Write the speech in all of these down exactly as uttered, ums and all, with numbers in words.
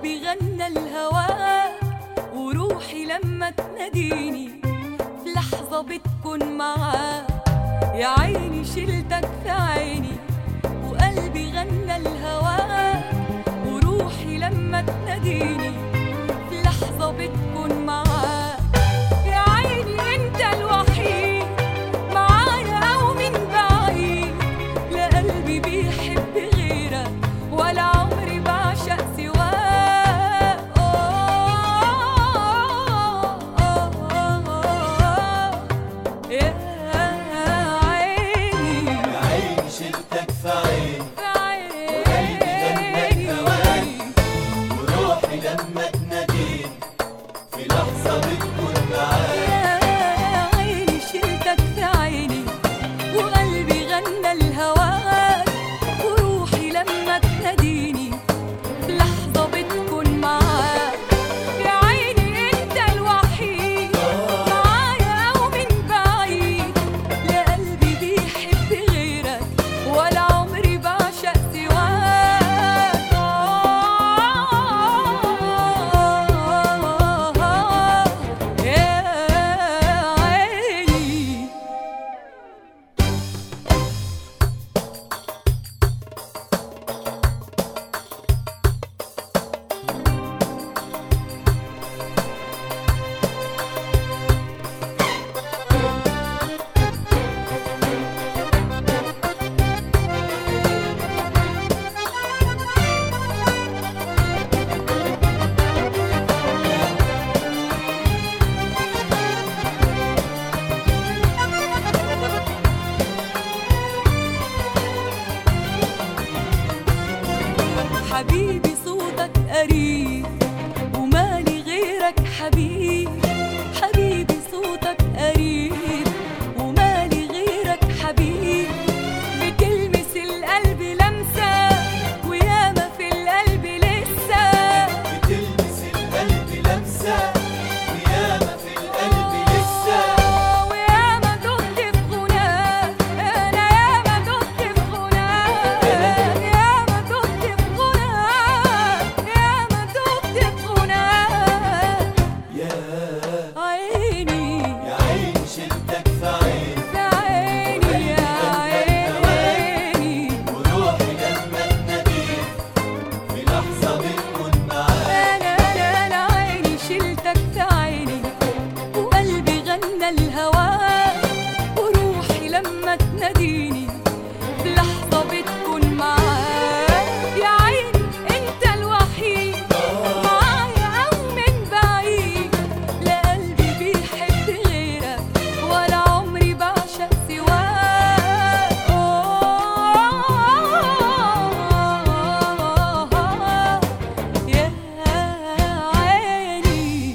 وقلبي غنى الهواك وروحي لما تناديني في لحظة بتكون معاك. يا عيني شلتك في عيني وقلبي غنى الهواك وروحي لما تناديني في لحظة بتكون معاك. يا عيني انت الوحيد معايا او من بعيد، لا قلبي بيحب غيرك ولا عمري بعشق سواك. يا عيني يا عيني شلتك في عيني في وقلبي غنى الهواك وروحي لما تناديني في لحظة بتكون معاك. يا عيني شلتك في عيني وقلبي غنى الهواك وروحي لما تناديني في لحظة بتكون معاك. يا عيني انت الوحيد معايا او من بعيد، لا قلبي بيحب غيرك ولا عمري بعشق سواك. يا عيني حبيبي صوتك قريب ومالي غيرك حبيب. حبيبي صوتك قريب ومالي غيرك حبيب، بتلمس القلب لمسة وياما في القلب لسه. بتلمس القلب لمسة وياما في القلب لسه. وياما دقت في غناك انا ياما دقت في غناك ياما دقت في غناك ياما دقت في غناك. يا عيني يا عيني شلتك في عيني يا عيني يا عيني وروحي لما تناديني في لحظة بتكون معاك. انا انا انا عيني شلتك في عيني وقلبي غنى الهواك وروحي لما تناديني في لحظة بتكون معاك. يا عيني انت الوحيد معايا او من بعيد، لا قلبي بيحب غيرك ولا عمري بعشق سواك. يا عيني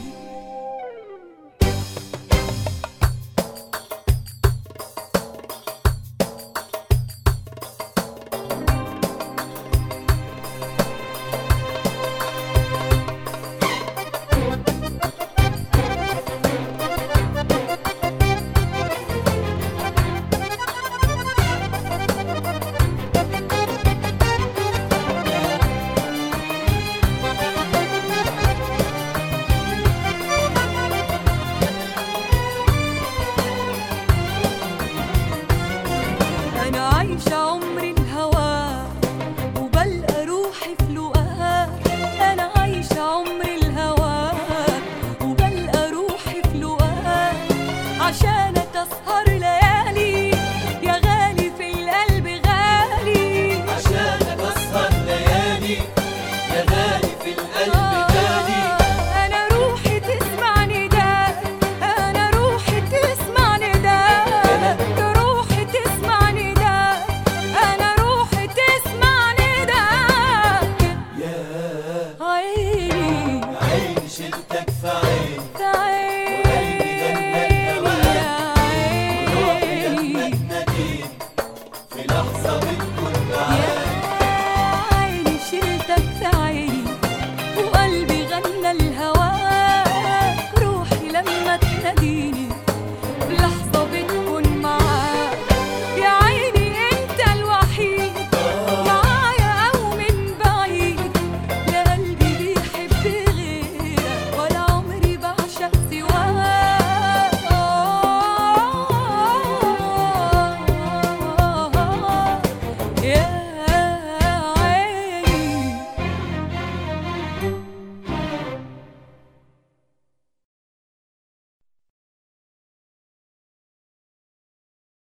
أنا عايشة عمري الهواك وبلقى روحي في لقاك. أنا عايشة عمري الهواك وبلقى روحي في لقاك، عشانك أسهر ليالي يا غالي في القلب غالي. عشانك أسهر ليالي يا غالي في القلب غالي. أنا روحي تسمع نداك أنا روحي تسمع نداك روحي تسمع نداك أنا روحي تسمع نداك. يا عيني عيني شلتك في عيني